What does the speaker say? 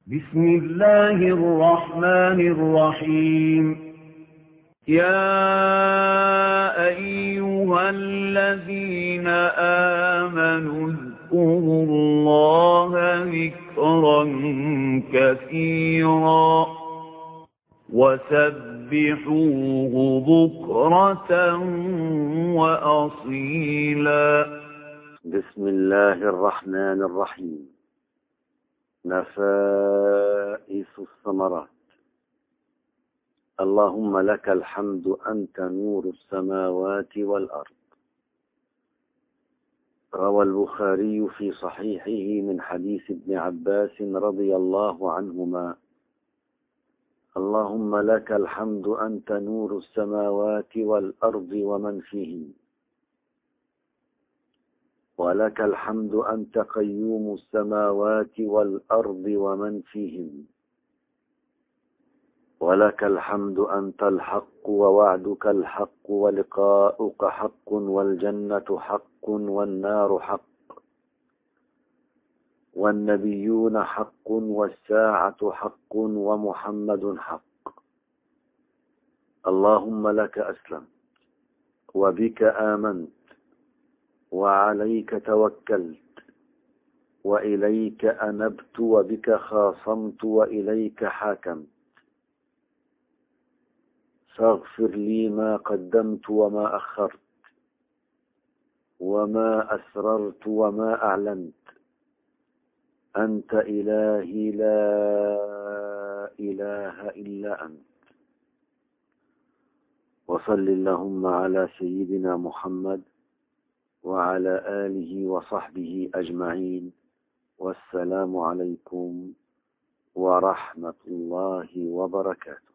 بسم الله الرحمن الرحيم. يا أيها الذين آمنوا اذكروا الله ذكرا كثيرا وسبحوه بكرة وأصيلا. بسم الله الرحمن الرحيم. نفائس الثمرات. اللهم لك الحمد أنت نور السماوات والأرض. روى البخاري في صحيحه من حديث ابن عباس رضي الله عنهما: اللهم لك الحمد أنت نور السماوات والأرض ومن فيهن، ولك الحمد أنت قيوم السماوات والأرض ومن فيهن، ولك الحمد أنت الحق ووعدك الحق ولقاؤك حق والجنة حق والنار حق والنبيون حق والساعة حق ومحمد حق. اللهم لك أسلمت وبك آمنت وعليك توكلت وإليك أنبت وبك خاصمت وإليك حاكمت. فاغفر لي ما قدمت وما أخرت وما أسررت وما أعلنت. أنت إلهي لا إله إلا أنت. وصل اللهم على سيدنا محمد وعلى آله وصحبه أجمعين. والسلام عليكم ورحمة الله وبركاته.